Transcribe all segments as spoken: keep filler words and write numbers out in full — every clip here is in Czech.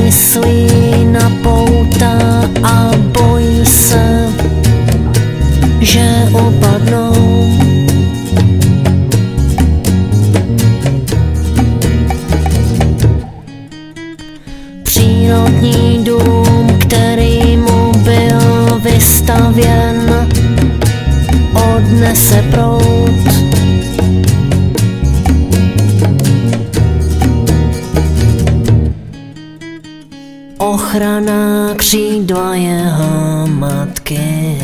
myslí na pouta a bojí se, že upadnou. Přírodní dům, který mu byl vystavěn, odnese proud. Ochranná křídla jeho matky.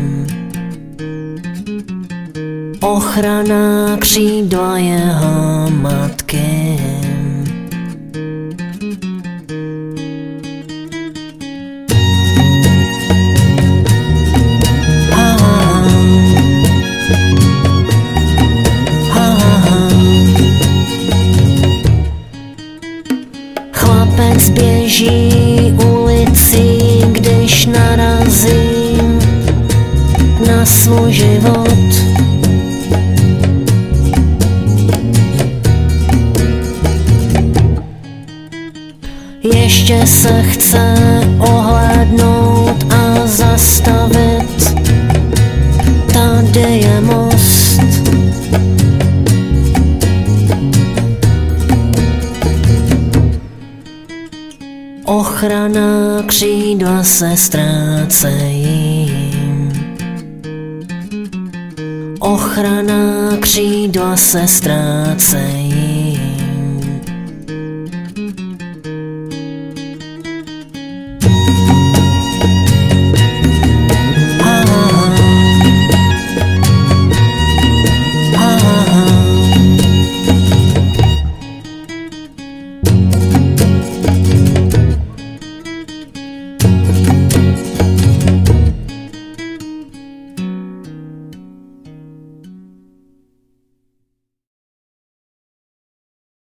Ochranná křídla jeho matky. Chlapec běží ulicí, když narazí na svůj život. Ještě se chce ohlédnout a zastavit, tady je most. Ochranná křídla se ztrácejí. Ochranná křídla se ztrácejí.